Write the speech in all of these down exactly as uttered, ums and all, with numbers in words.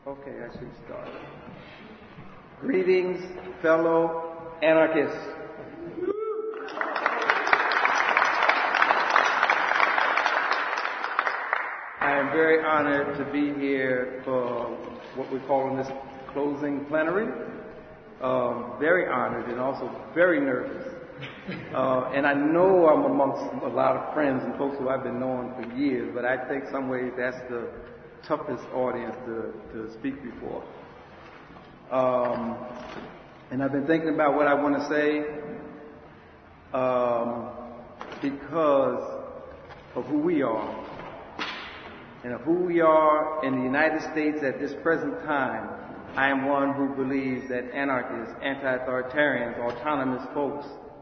Okay, I should start. Greetings, fellow anarchists. I am very honored to be here for what we call in this closing plenary. Um, very honored and also very nervous. Uh, and I know I'm amongst a lot of friends and folks who I've been knowing for years, but I think some ways that's the toughest audience to, to speak before. Um, and I've been thinking about what I want to say um, because of who we are. And of who we are in the United States at this present time. I am one who believes that anarchists, anti-authoritarians, autonomous folks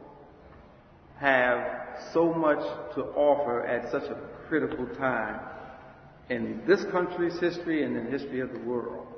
have so much to offer at such a critical time in this country's history and in the history of the world.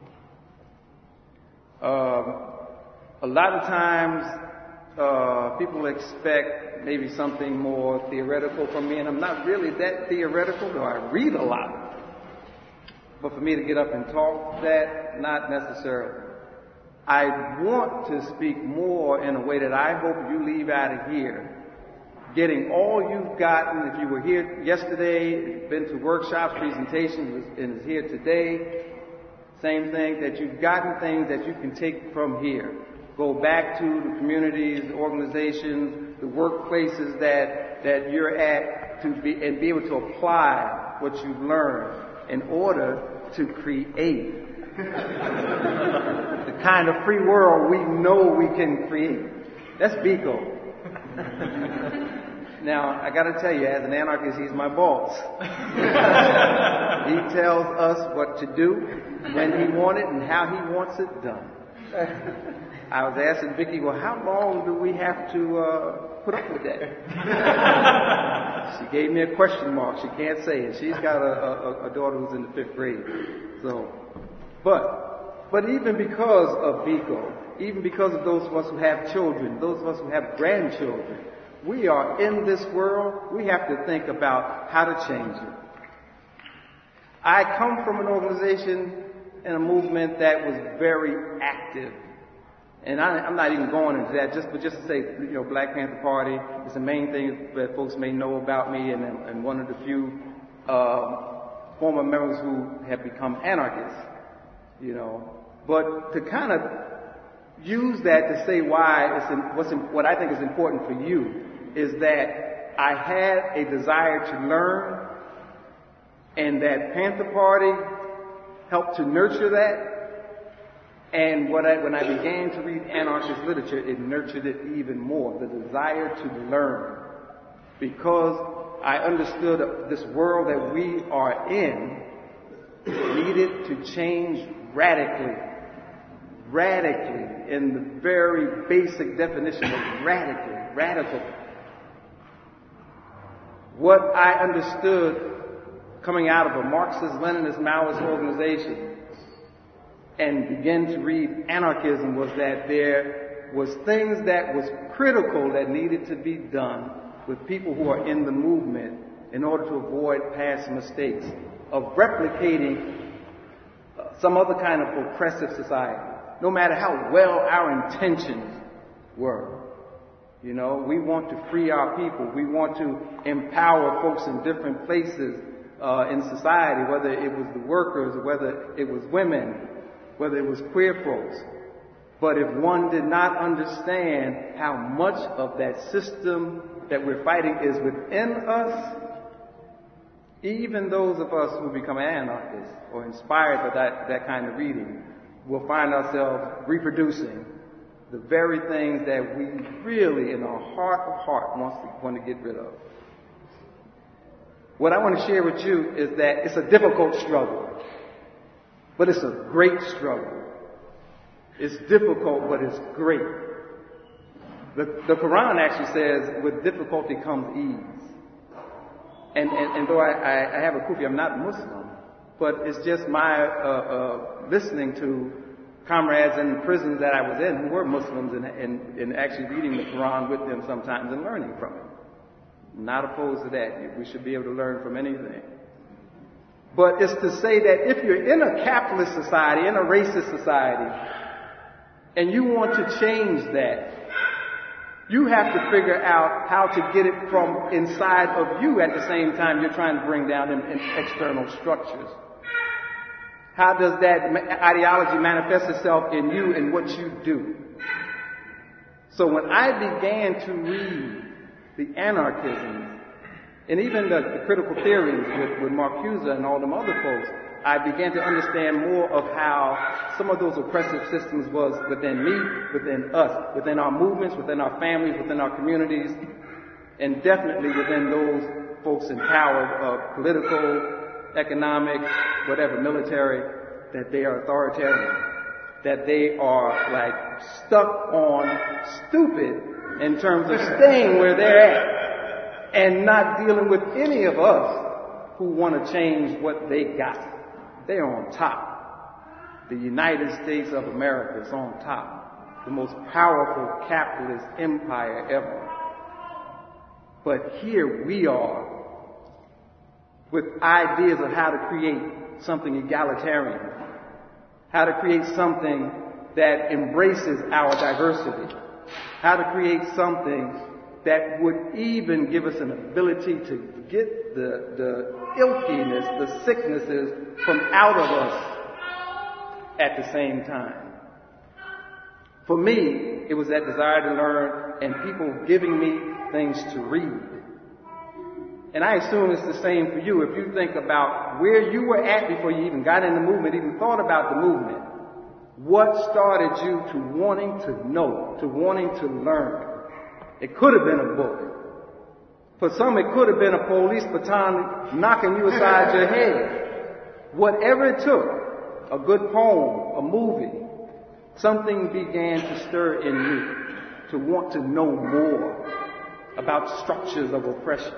Um, a lot of times uh, people expect maybe something more theoretical from me, and I'm not really that theoretical, though I read a lot. But for me to get up and talk that, not necessarily. I want to speak more in a way that I hope you leave out of here getting all you've gotten. If you were here yesterday, been to workshops, presentations, and is here today, same thing, that you've gotten things that you can take from here. Go back to the communities, the organizations, the workplaces that, that you're at to be, and be able to apply what you've learned in order to create the kind of free world we know we can create. That's Biko. Now, I gotta tell you, as an anarchist, he's my boss. He tells us what to do, when he wants it, and how he wants it done. I was asking Vicki, well, how long do we have to uh, put up with that? She gave me a question mark. She can't say it. She's got a, a, a daughter who's in the fifth grade. So, but, but even because of Biko, even because of those of us who have children, those of us who have grandchildren, we are in this world. We have to think about how to change it. I come from an organization and a movement that was very active. And I, I'm not even going into that, just but just to say, you know, Black Panther Party is the main thing that folks may know about me, and, and one of the few uh, former members who have become anarchists, you know. But to kind of use that to say why it's in, what's in, what I think is important for you is that I had a desire to learn, and that Panther Party helped to nurture that. And what I, when I began to read anarchist literature, it nurtured it even more, the desire to learn. Because I understood this world that we are in needed to change radically. Radically, in the very basic definition of radically, radical. What I understood coming out of a Marxist, Leninist, Maoist organization and began to read anarchism was that there was things that was critical that needed to be done with people who are in the movement in order to avoid past mistakes of replicating some other kind of oppressive society, no matter how well our intentions were. You know, we want to free our people. We want to empower folks in different places uh, in society, whether it was the workers or whether it was women, whether it was queer folks. But if one did not understand how much of that system that we're fighting is within us, even those of us who become anarchists or inspired by that, that kind of reading will find ourselves reproducing the very things that we really, in our heart of heart, want to, want to get rid of. What I want to share with you is that it's a difficult struggle, but it's a great struggle. It's difficult, but it's great. The, the Quran actually says, with difficulty comes ease. And, and, and though I, I, I have a kufi, I'm not Muslim, but it's just my uh, uh, listening to comrades in prisons that I was in who were Muslims and, and, and actually reading the Quran with them sometimes and learning from it. I'm not opposed to that. We should be able to learn from anything. But it's to say that if you're in a capitalist society, in a racist society, and you want to change that, you have to figure out how to get it from inside of you at the same time you're trying to bring down in, in external structures. How does that ideology manifest itself in you and what you do? So when I began to read the anarchisms, and even the, the critical theories with, with Marcuse and all them other folks, I began to understand more of how some of those oppressive systems was within me, within us, within our movements, within our families, within our communities, and definitely within those folks in power, uh, political, economic, whatever, military, that they are authoritarian, that they are like stuck on stupid in terms of staying where they're at and not dealing with any of us who want to change what they got. They're on top. The United States of America is on top. The most powerful capitalist empire ever. But here we are with ideas of how to create something egalitarian, how to create something that embraces our diversity, how to create something that would even give us an ability to get the, the ilkiness, the sicknesses from out of us at the same time. For me, it was that desire to learn and people giving me things to read. And I assume it's the same for you. If you think about where you were at before you even got in the movement, even thought about the movement, what started you to wanting to know, to wanting to learn? It could have been a book. For some, it could have been a police baton knocking you aside your head. Whatever it took, a good poem, a movie, something began to stir in you to want to know more about structures of oppression.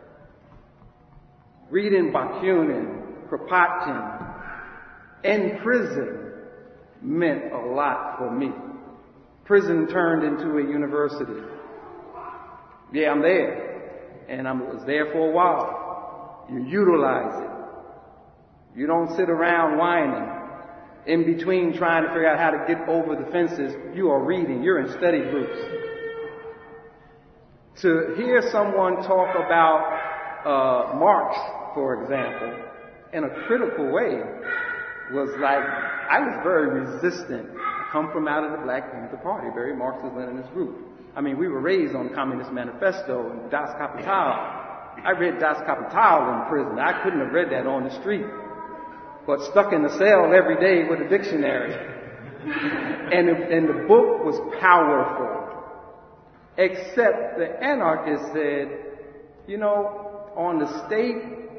Reading Bakunin, Kropotkin, in prison meant a lot for me. Prison turned into a university. Yeah, I'm there. And I was there for a while. You utilize it. You don't sit around whining. In between trying to figure out how to get over the fences, you are reading. You're in study groups. To hear someone talk about uh, Marx, for example, in a critical way, was like, I was very resistant. I come from out of the Black Panther Party, very Marxist-Leninist group. I mean, we were raised on Communist Manifesto and Das Kapital. I read Das Kapital in prison. I couldn't have read that on the street. But stuck in the cell every day with a dictionary. and, and the book was powerful. Except the anarchist said, you know, on the state,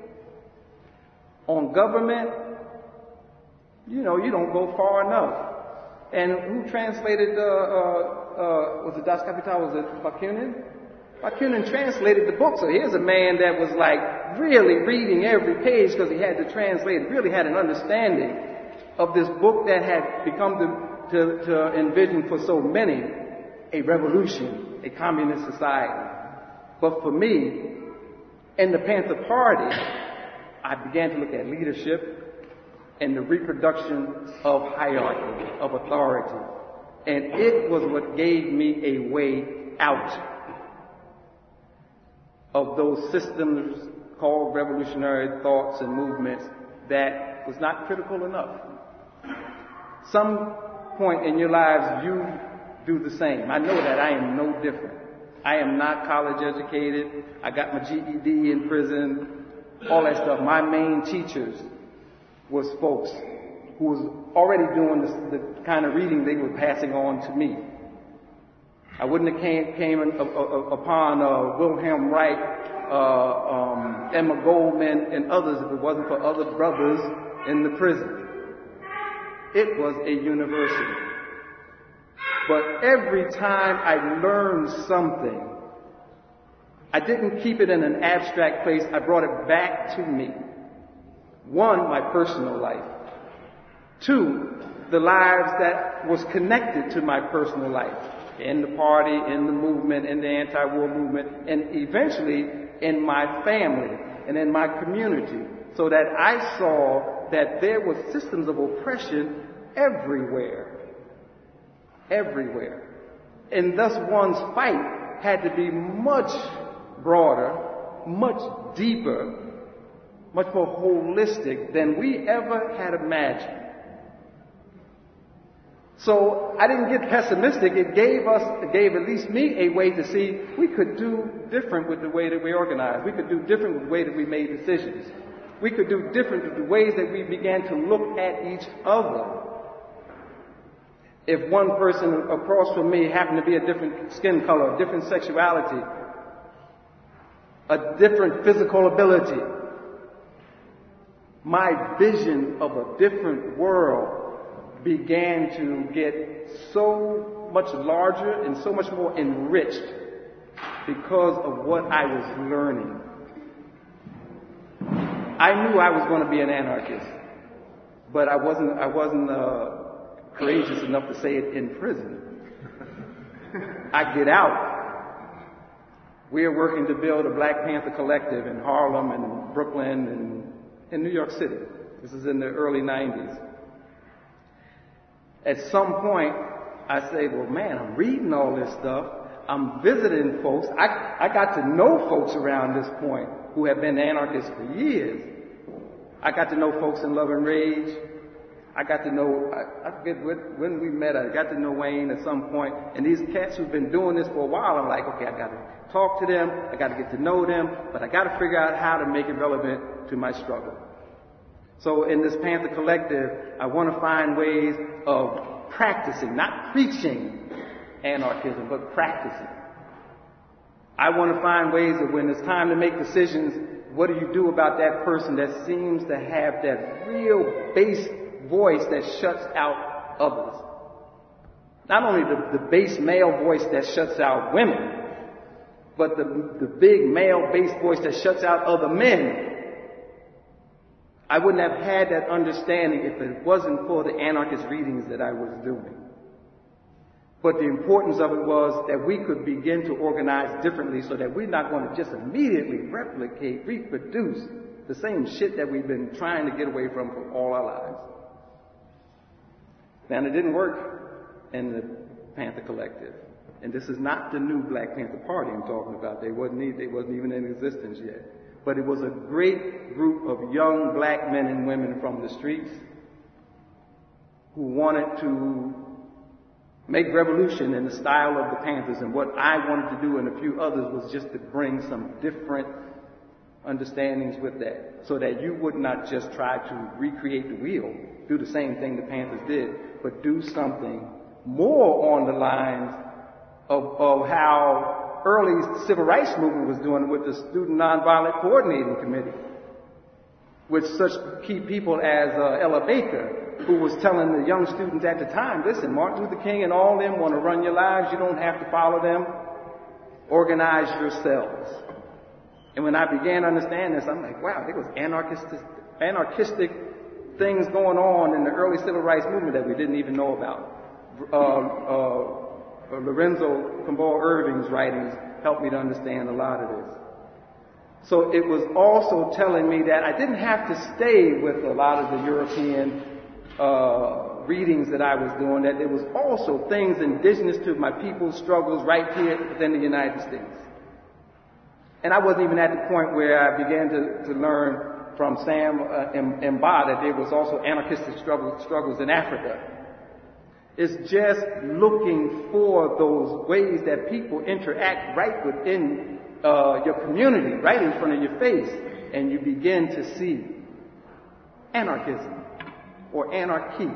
on government, you know, you don't go far enough. And who translated, uh, uh, uh, was it Das Kapital, was it Bakunin? Bakunin translated the book. So here's a man that was like really reading every page because he had to translate it, really had an understanding of this book that had become to, to, to envision for so many a revolution, a communist society. But for me, in the Panther Party, I began to look at leadership and the reproduction of hierarchy, of authority. And it was what gave me a way out of those systems called revolutionary thoughts and movements that was not critical enough. Some point in your lives, you do the same. I know that I am no different. I am not college educated. I got my G E D in prison, all that stuff. My main teachers was folks who was already doing this, the kind of reading they were passing on to me. I wouldn't have came, came in, uh, uh, upon uh, Wilhelm Reich, uh, um, Emma Goldman, and others if it wasn't for other brothers in the prison. It was a university. But every time I learned something, I didn't keep it in an abstract place. I brought it back to me. One, my personal life. Two, the lives that was connected to my personal life. In the party, in the movement, in the anti-war movement, and eventually in my family and in my community. so that I saw that there were systems of oppression everywhere. Everywhere. And thus one's fight had to be much broader, much deeper, much more holistic than we ever had imagined. So I didn't get pessimistic. It gave us, it gave at least me a way to see we could do different with the way that we organized. We could do different with the way that we made decisions. We could do different with the ways that we began to look at each other. If one person across from me happened to be a different skin color, a different sexuality, a different physical ability, my vision of a different world began to get so much larger and so much more enriched because of what I was learning. I knew I was going to be an anarchist, but I wasn't, I wasn't uh, courageous enough to say it in prison. I get out. We're working to build a Black Panther collective in Harlem and Brooklyn and in New York City. This is in the early nineties. At some point, I say, well, man, I'm reading all this stuff. I'm visiting folks. I, I got to know folks around this point who have been anarchists for years. I got to know folks in Love and Rage. I got to know, I, I forget when, when we met, I got to know Wayne at some point. And these cats who've been doing this for a while, I'm like, okay, I got to talk to them. I got to get to know them. But I got to figure out how to make it relevant to my struggle. So in this Panther Collective, I want to find ways of practicing, not preaching anarchism, but practicing. I want to find ways of when it's time to make decisions, what do you do about that person that seems to have that real bass voice that shuts out others? Not only the, the bass male voice that shuts out women, but the, the big male bass voice that shuts out other men. I wouldn't have had that understanding if it wasn't for the anarchist readings that I was doing. But the importance of it was that we could begin to organize differently so that we're not going to just immediately replicate, reproduce the same shit that we've been trying to get away from for all our lives. And it didn't work in the Panther Collective. And this is not the new Black Panther Party I'm talking about. They wasn't, they wasn't even in existence yet. But it was a great group of young black men and women from the streets who wanted to make revolution in the style of the Panthers. And what I wanted to do and a few others was just to bring some different understandings with that, so that you would not just try to recreate the wheel, do the same thing the Panthers did, but do something more on the lines of, of how early civil rights movement was doing with the Student Nonviolent Coordinating Committee, with such key people as uh, Ella Baker, who was telling the young students at the time, listen, Martin Luther King and all them want to run your lives. You don't have to follow them. Organize yourselves. And when I began to understand this, I'm like, wow, there was anarchistic, anarchistic things going on in the early civil rights movement that we didn't even know about. Uh, uh, Uh, Lorenzo Comboa Irving's writings helped me to understand a lot of this. So it was also telling me that I didn't have to stay with a lot of the European uh, readings that I was doing, that there was also things indigenous to my people's struggles right here within the United States. And I wasn't even at the point where I began to, to learn from Sam uh, Mba that there was also anarchistic struggles, struggles in Africa. It's just looking for those ways that people interact right within uh, your community, right in front of your face, and you begin to see anarchism or anarchy.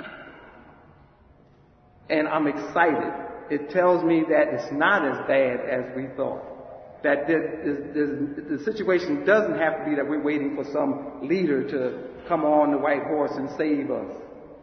And I'm excited. It tells me that it's not as bad as we thought. That there, there's, the situation doesn't have to be that we're waiting for some leader to come on the white horse and save us.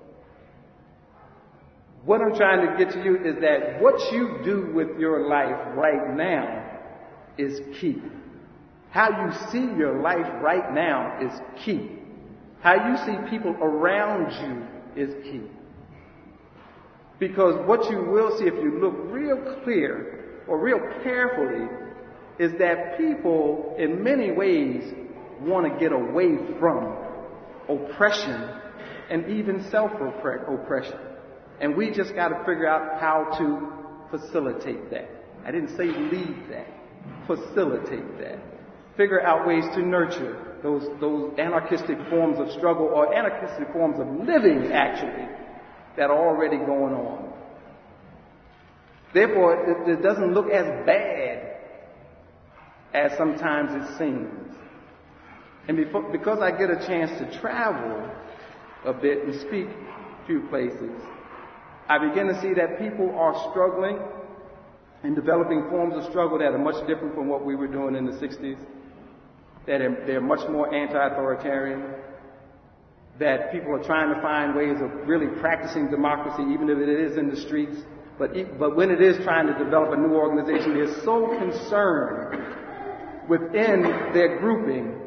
What I'm trying to get to you is that what you do with your life right now is key. How you see your life right now is key. How you see people around you is key. Because what you will see if you look real clear or real carefully is that people in many ways want to get away from oppression and even self-oppression. And we just got to figure out how to facilitate that. I didn't say lead that. Facilitate that. Figure out ways to nurture those, those anarchistic forms of struggle or anarchistic forms of living, actually, that are already going on. Therefore, it, it doesn't look as bad as sometimes it seems. And before, because I get a chance to travel a bit and speak a few places, I begin to see that people are struggling and developing forms of struggle that are much different from what we were doing in the sixties, that are, they're much more anti-authoritarian, that people are trying to find ways of really practicing democracy, even if it is in the streets. But, but when it is trying to develop a new organization, they're so concerned within their grouping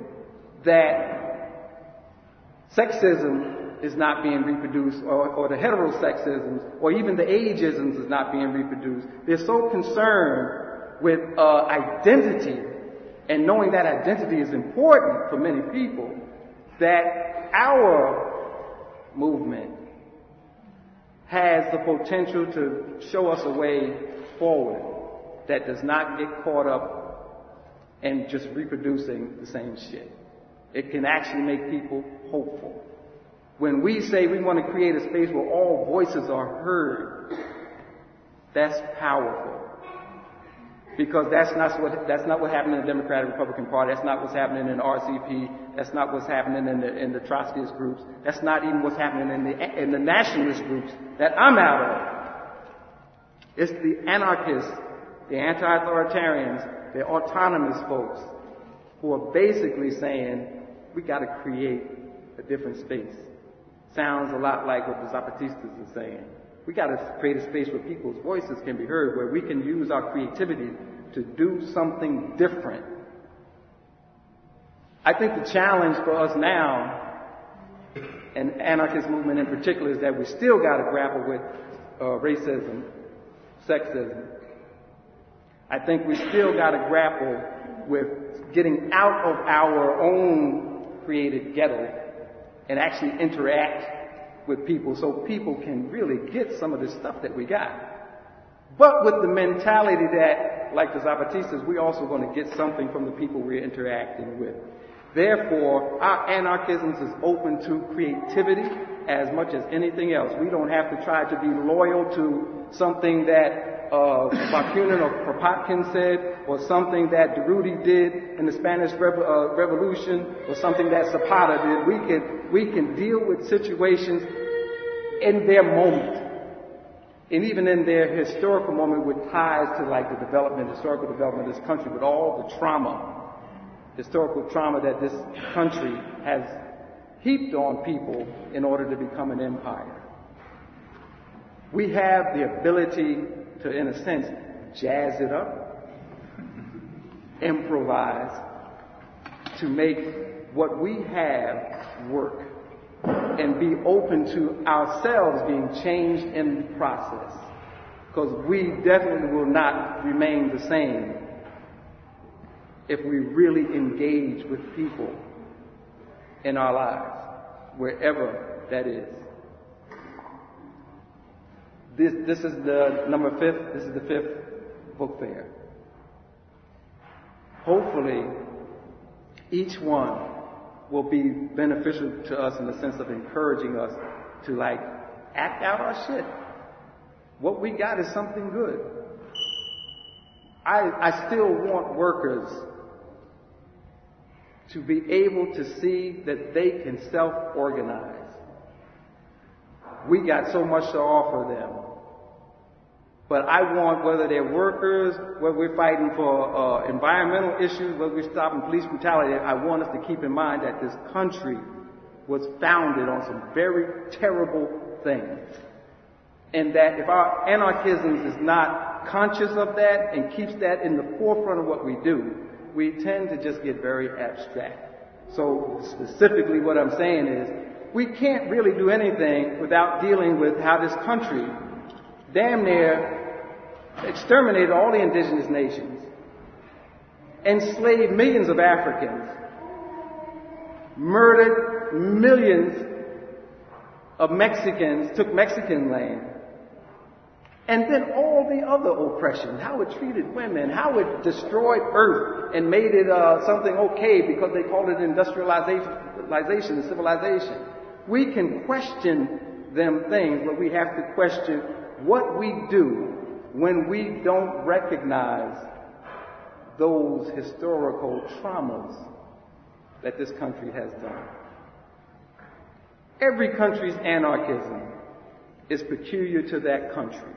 that sexism is not being reproduced, or, or the heterosexisms, or even the ageisms is not being reproduced. They're so concerned with uh, identity, and knowing that identity is important for many people, that our movement has the potential to show us a way forward that does not get caught up in just reproducing the same shit. It can actually make people hopeful. When we say we want to create a space where all voices are heard, that's powerful. Because that's not what, that's not what happened in the Democratic Republican Party. That's not what's happening in the R C P. That's not what's happening in the, in the Trotskyist groups. That's not even what's happening in the, in the nationalist groups that I'm out of. It's the anarchists, the anti-authoritarians, the autonomous folks who are basically saying, we got to create a different space. Sounds a lot like what the Zapatistas are saying. We got to create a space where people's voices can be heard, where we can use our creativity to do something different. I think the challenge for us now, and anarchist movement in particular, is that we still got to grapple with uh, racism, sexism. I think we still got to grapple with getting out of our own created ghetto and actually interact with people so people can really get some of this stuff that we got. But with the mentality that, like the Zapatistas, we're also going to get something from the people we're interacting with. Therefore, our anarchism is open to creativity as much as anything else. We don't have to try to be loyal to something that uh, Bakunin or Kropotkin said, or something that Durruti did in the Spanish Revo- uh, Revolution, or something that Zapata did. We can, we can deal with situations in their moment, and even in their historical moment, with ties to like the development, historical development of this country, with all the trauma, historical trauma that this country has heaped on people in order to become an empire. We have the ability to, in a sense, jazz it up, improvise, to make what we have work, and be open to ourselves being changed in the process. Because we definitely will not remain the same if we really engage with people in our lives, wherever that is. This, this is the number fifth, this is the fifth book fair. Hopefully, each one will be beneficial to us in the sense of encouraging us to like act out our shit. What we got is something good. I, I still want workers to be able to see that they can self-organize. We got so much to offer them. But I want, whether they're workers, whether we're fighting for uh, environmental issues, whether we're stopping police brutality, I want us to keep in mind that this country was founded on some very terrible things. And that if our anarchism is not conscious of that and keeps that in the forefront of what we do, we tend to just get very abstract. So specifically what I'm saying is, we can't really do anything without dealing with how this country damn near exterminated all the indigenous nations, enslaved millions of Africans, murdered millions of Mexicans, took Mexican land. And then all the other oppression, how it treated women, how it destroyed earth and made it uh, something okay because they called it industrialization and civilization. We can question them things, but we have to question what we do when we don't recognize those historical traumas that this country has done. Every country's anarchism is peculiar to that country.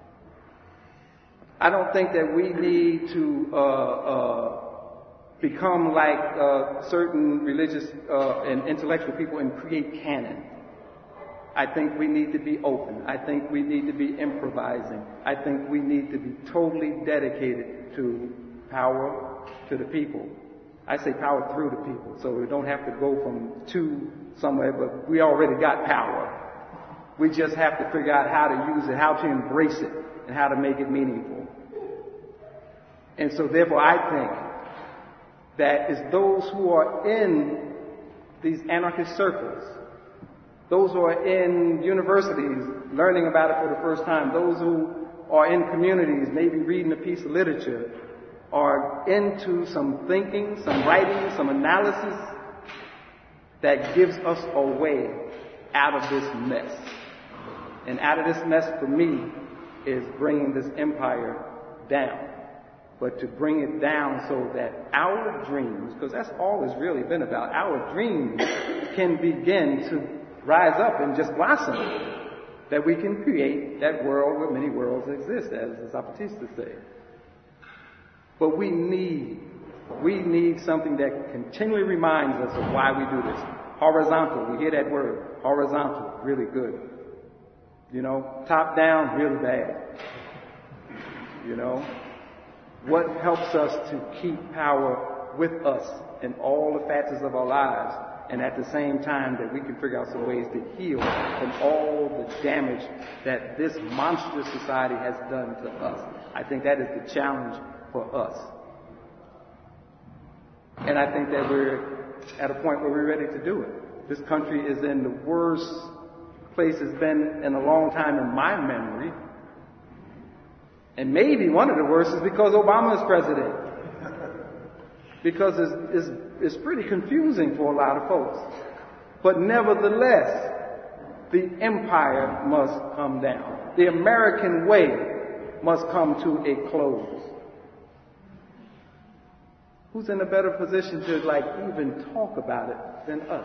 I don't think that we need to uh, uh, become like uh, certain religious uh, and intellectual people and create canon. I think we need to be open. I think we need to be improvising. I think we need to be totally dedicated to power to the people. I say power through the people, so we don't have to go from to somewhere, but we already got power. We just have to figure out how to use it, how to embrace it, and how to make it meaningful. And so therefore I think that it's those who are in these anarchist circles, those who are in universities learning about it for the first time, those who are in communities maybe reading a piece of literature, are into some thinking, some writing, some analysis that gives us a way out of this mess. And out of this mess for me is bringing this empire down. But to bring it down so that our dreams, because that's all it's really been about, our dreams can begin to rise up and just blossom. That we can create that world where many worlds exist, as Zapatista said. But we need, we need something that continually reminds us of why we do this. Horizontal, we hear that word. Horizontal, really good. You know, top down, really bad. You know, what helps us to keep power with us in all the facets of our lives, and at the same time that we can figure out some ways to heal from all the damage that this monstrous society has done to us. I think that is the challenge for us. And I think that we're at a point where we're ready to do it. This country is in the worst place it's been in a long time in my memory. And maybe one of the worst is because Obama is president. Because it's, it's, it's pretty confusing for a lot of folks. But nevertheless, the empire must come down. The American way must come to a close. Who's in a better position to, like, even talk about it than us?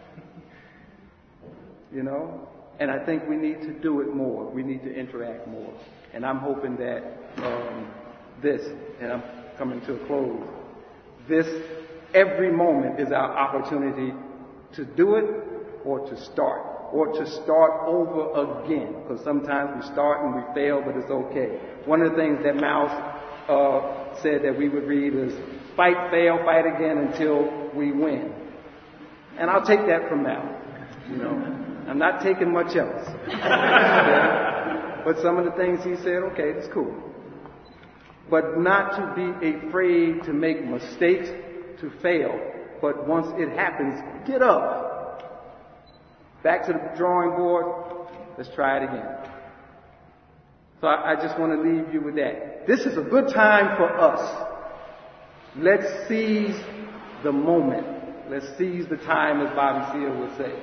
You know? And I think we need to do it more. We need to interact more. And I'm hoping that um, this, and I'm coming to a close, this, every moment is our opportunity to do it or to start, or to start over again. Because sometimes we start and we fail, but it's okay. One of the things that Mao uh, said that we would read is, fight, fail, fight again until we win. And I'll take that from Mao. You know, I'm not taking much else. Okay? But some of the things he said, okay, it's cool. But not to be afraid to make mistakes, to fail. But once it happens, get up. Back to the drawing board. Let's try it again. So I, I just want to leave you with that. This is a good time for us. Let's seize the moment. Let's seize the time, as Bobby Seale would say.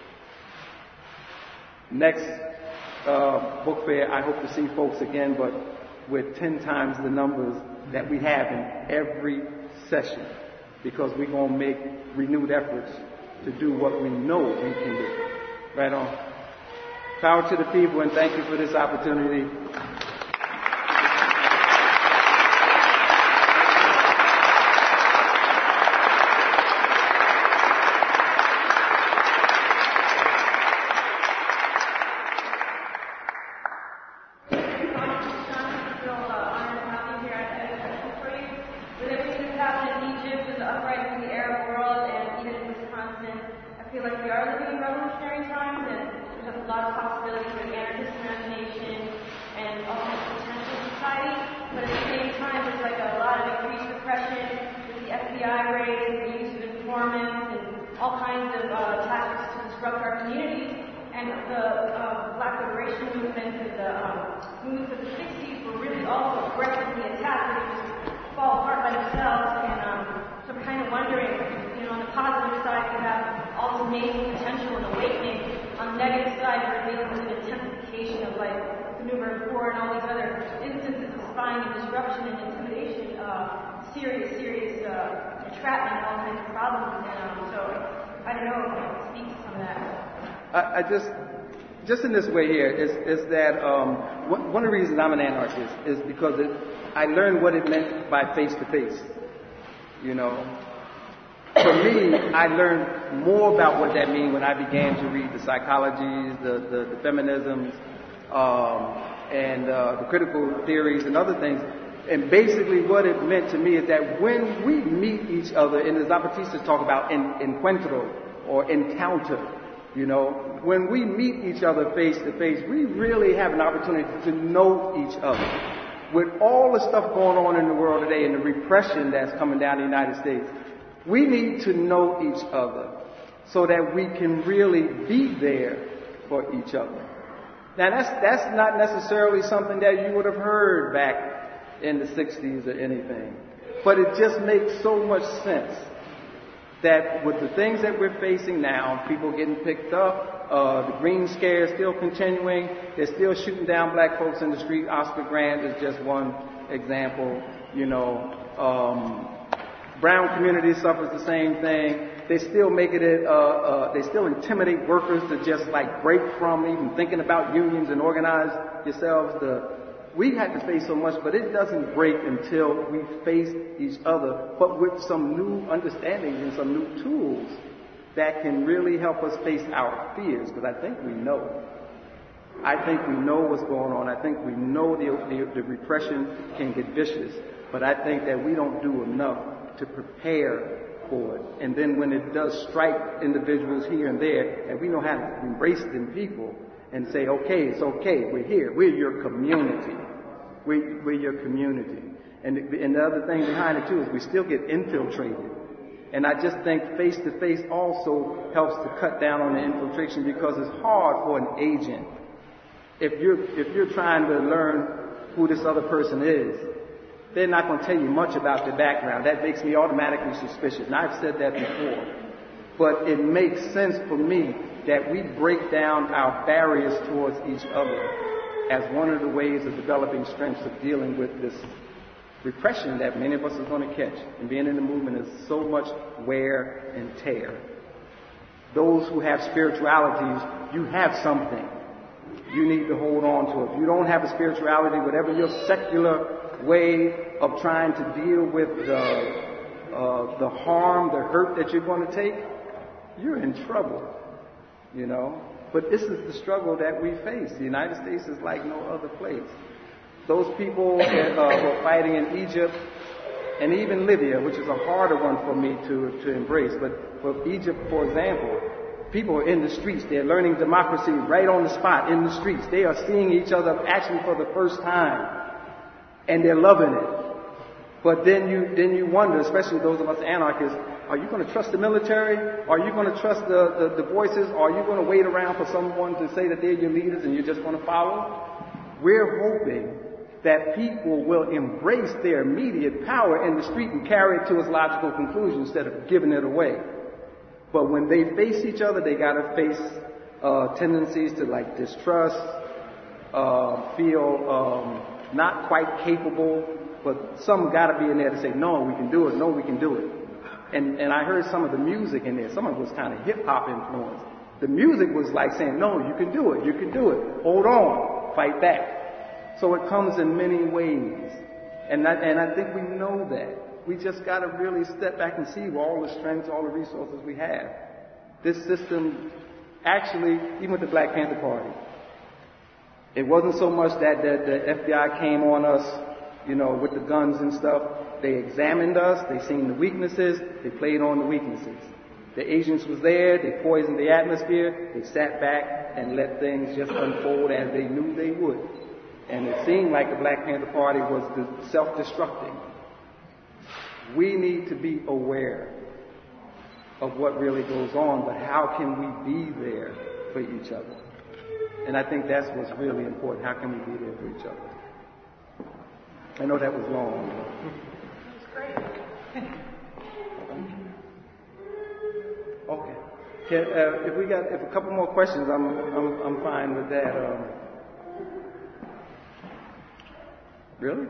Next uh, book fair, I hope to see folks again, but with ten times the numbers that we have in every session, because we're going to make renewed efforts to do what we know we can do. Right on. Power to the people, and thank you for this opportunity. All And the uh, Black Liberation movement and the um, movements of the sixties were really also aggressively attacked, and they just fall apart by themselves. And um, so I'm kind of wondering, you know, on the positive side, we have all this amazing potential and awakening. On the negative side, we're dealing with an intensification of like the Nuremberg War and all these other instances of spying and disruption and intimidation, uh, serious, serious uh, entrapment, all kinds of problems. And um, so I don't know if I can speak to some of that. I, I just, just in this way here, is, is that um, one, one of the reasons I'm an anarchist is because it, I learned what it meant by face-to-face. You know, for me, I learned more about what that means when I began to read the psychologies, the, the, the feminisms, um, and uh, the critical theories and other things. And basically what it meant to me is that when we meet each other, and as Zapatistas talk about en, encuentro or encounter, you know, when we meet each other face to face, we really have an opportunity to know each other. With all the stuff going on in the world today and the repression that's coming down the United States, we need to know each other so that we can really be there for each other. Now that's, that's not necessarily something that you would have heard back in the sixties or anything, but it just makes so much sense that with the things that we're facing now, people getting picked up, uh, the green scare is still continuing, they're still shooting down black folks in the street. Oscar Grant is just one example, you know. Um, brown community suffers the same thing. They still make it, uh, uh, they still intimidate workers to just like break from even thinking about unions and organize yourselves. The, We had to face so much, but it doesn't break until we face each other, but with some new understandings and some new tools that can really help us face our fears, because I think we know. I think we know what's going on. I think we know the, the, the repression can get vicious, but I think that we don't do enough to prepare for it. And then when it does strike individuals here and there, and we know how to embrace them people, and say, okay, it's okay, we're here, we're your community. We, we're your community. And the, and the other thing behind it, too, is we still get infiltrated. And I just think face-to-face also helps to cut down on the infiltration, because it's hard for an agent. If you're, if you're trying to learn who this other person is, they're not going to tell you much about their background. That makes me automatically suspicious. And I've said that before. But it makes sense for me that we break down our barriers towards each other as one of the ways of developing strengths of dealing with this repression that many of us are going to catch. And being in the movement is so much wear and tear. Those who have spiritualities, you have something. You need to hold on to it. If you don't have a spirituality, whatever your secular way of trying to deal with the, uh, the harm, the hurt that you're going to take, you're in trouble. You know, but this is the struggle that we face. The United States is like no other place. Those people that uh, were fighting in Egypt and even Libya, which is a harder one for me to, to embrace, but for Egypt, for example, people are in the streets. They're learning democracy right on the spot in the streets. They are seeing each other actually for the first time, and they're loving it. But then you, then you wonder, especially those of us anarchists, are you going to trust the military? Are you going to trust the, the, the voices? Are you going to wait around for someone to say that they're your leaders and you're just going to follow? We're hoping that people will embrace their immediate power in the street and carry it to its logical conclusion instead of giving it away. But when they face each other, they got to face uh, tendencies to like distrust, uh, feel um, not quite capable, but some got to be in there to say, no, we can do it. No, we can do it. And, and I heard some of the music in there. Some of it was kind of hip-hop influenced. The music was like saying, no, you can do it, you can do it. Hold on, fight back. So it comes in many ways. And I, and I think we know that. We just got to really step back and see all the strengths, all the resources we have. This system, actually, even with the Black Panther Party, it wasn't so much that the, the F B I came on us, you know, with the guns and stuff. They examined us, they seen the weaknesses, they played on the weaknesses. The agents was there, they poisoned the atmosphere, they sat back and let things just unfold as they knew they would. And it seemed like the Black Panther Party was self-destructing. We need to be aware of what really goes on, but how can we be there for each other? And I think that's what's really important. How can we be there for each other? I know that was long. That's great. Okay. Can, uh, if we got if a couple more questions, I'm I'm I'm fine with that. Um, really?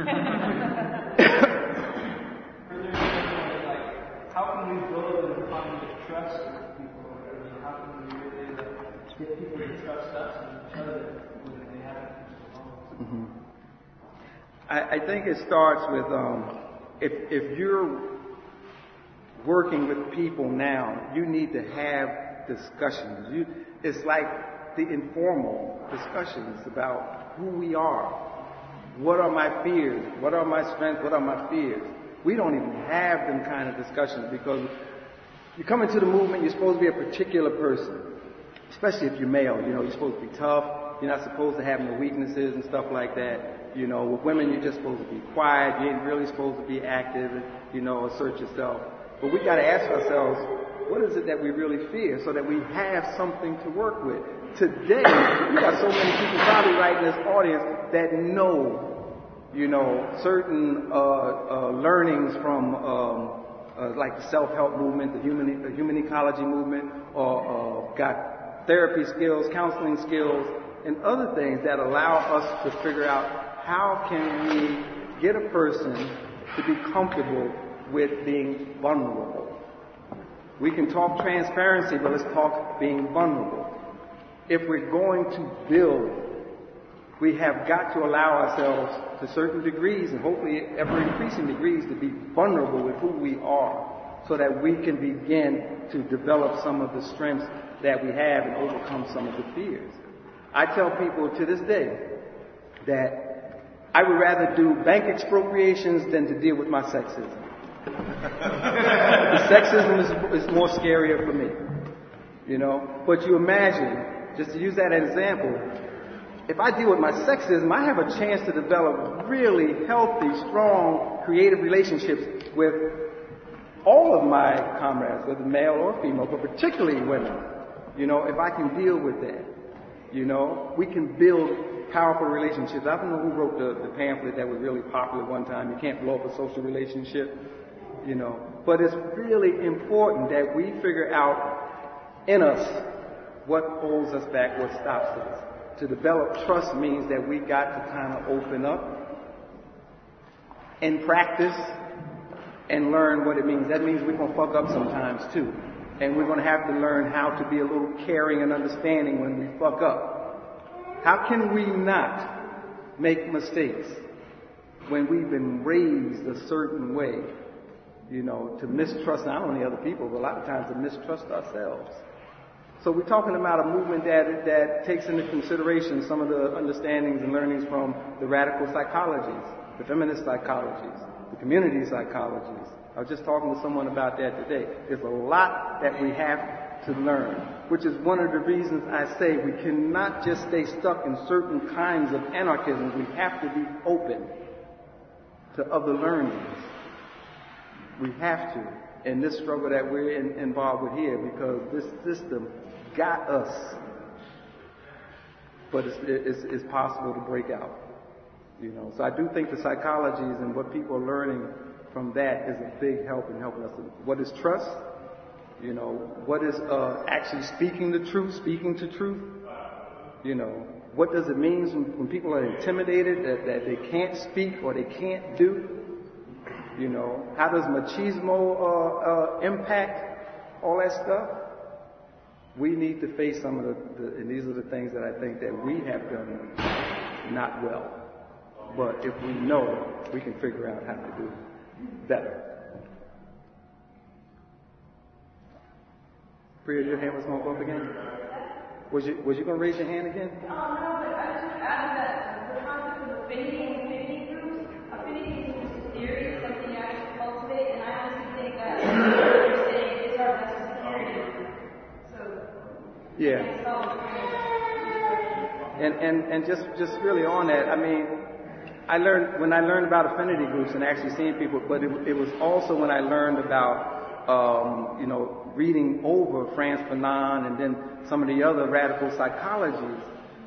How can we build an economy of trust with people? I mean, how can we really get people to trust us and each other when they haven't for so long? Mm-hmm. I, I think it starts with um, if if you're working with people now, you need to have discussions. You, it's like the informal discussions about who we are. What are my fears? What are my strengths? What are my fears? We don't even have them kind of discussions because you come into the movement, you're supposed to be a particular person, especially if you're male. You know, you're supposed to be tough. You're not supposed to have no weaknesses and stuff like that. You know, with women, you're just supposed to be quiet. You ain't really supposed to be active and, you know, assert yourself. But we got to ask ourselves, what is it that we really fear so that we have something to work with? Today, we got so many people probably right in this audience that know you know, certain uh, uh, learnings from um, uh, like the self-help movement, the human, the human ecology movement, or uh, got therapy skills, counseling skills, and other things that allow us to figure out how can we get a person to be comfortable with being vulnerable. We can talk transparency, but let's talk being vulnerable. If we're going to build, we have got to allow ourselves to certain degrees and hopefully ever increasing degrees to be vulnerable with who we are so that we can begin to develop some of the strengths that we have and overcome some of the fears. I tell people to this day that I would rather do bank expropriations than to deal with my sexism. The sexism is, is more scarier for me, you know. But you imagine, just to use that as an example, if I deal with my sexism, I have a chance to develop really healthy, strong, creative relationships with all of my comrades, whether male or female, but particularly women. You know, if I can deal with that, you know, we can build powerful relationships. I don't know who wrote the, the pamphlet that was really popular one time. You can't blow up a social relationship, you know. But it's really important that we figure out in us what holds us back, what stops us. To develop trust means that we got to kind of open up and practice and learn what it means. That means we're going to fuck up sometimes too. And we're going to have to learn how to be a little caring and understanding when we fuck up. How can we not make mistakes when we've been raised a certain way? You know, to mistrust not only other people, but a lot of times to mistrust ourselves. So we're talking about a movement that that takes into consideration some of the understandings and learnings from the radical psychologies, the feminist psychologies, the community psychologies. I was just talking to someone about that today. There's a lot that we have to learn, which is one of the reasons I say we cannot just stay stuck in certain kinds of anarchism. We have to be open to other learnings. We have to. In this struggle that we're in, involved with here, because this system got us, but it's, it's, it's possible to break out, you know. So I do think the psychologies and what people are learning from that is a big help in helping us. What is trust? You know, what is uh, actually speaking the truth, speaking to truth? You know, what does it mean when, when people are intimidated that, that they can't speak or they can't do? You know, how does machismo uh, uh, impact all that stuff? We need to face some of the, the, and these are the things that I think that we have done not well. But if we know, we can figure out how to do better. Priya, your hand was going to go up again? Was you, was you going to raise your hand again? Oh, no, but I was just adding that the concept of affinity and affinity groups, affinity is a theory, something you actually cultivate, and I honestly think that what you're saying is our best security. So, yeah. And, and, and just, just really on that, I mean, I learned, when I learned about affinity groups and actually seeing people, but it, it was also when I learned about, um, you know, reading over Frantz Fanon and then some of the other radical psychologies,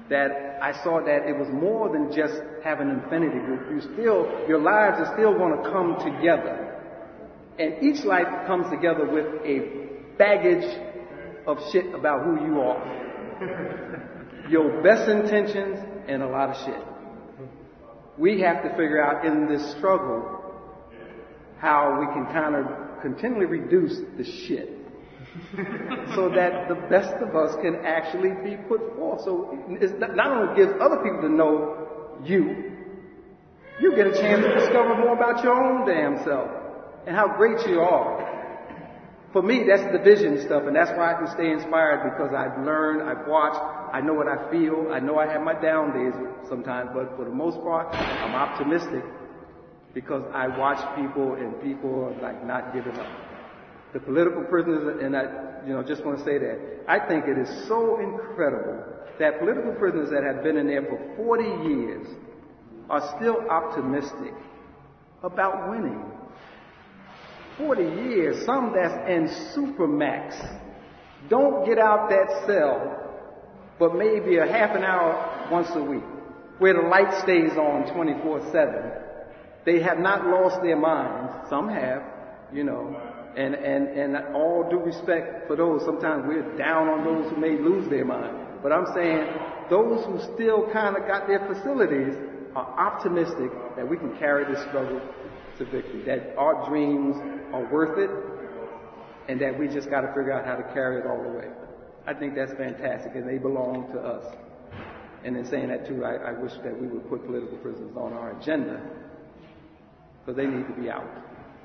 that I saw that it was more than just having an affinity group. You still, your lives are still going to come together. And each life comes together with a baggage of shit about who you are. Your best intentions and a lot of shit. We have to figure out in this struggle how we can kind of continually reduce the shit so that the best of us can actually be put forth. So it's not, not only gives other people to know you, you get a chance to discover more about your own damn self and how great you are. For me, that's the vision stuff, and that's why I can stay inspired, because I've learned, I've watched, I know what I feel, I know I have my down days sometimes, but for the most part, I'm optimistic because I watch people and people are like not giving up. The political prisoners, and I, you know, just want to say that, I think it is so incredible that political prisoners that have been in there for forty years are still optimistic about winning. forty years, some that's in supermax, don't get out that cell, but maybe a half an hour once a week, where the light stays on twenty-four seven. They have not lost their minds. Some have, you know, and, and, and all due respect for those, sometimes we're down on those who may lose their mind. But I'm saying those who still kind of got their facilities are optimistic that we can carry this struggle to victory, that our dreams are worth it, and that we just got to figure out how to carry it all the way. I think that's fantastic, and they belong to us. And in saying that too, I, I wish that we would put political prisoners on our agenda, because they need to be out.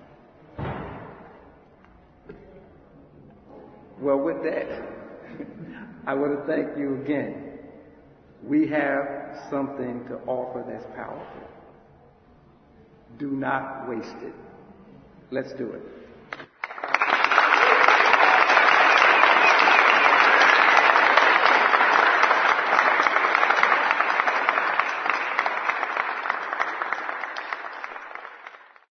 Well, with that, I want to thank you again. We have something to offer that's powerful. Do not waste it. Let's do it.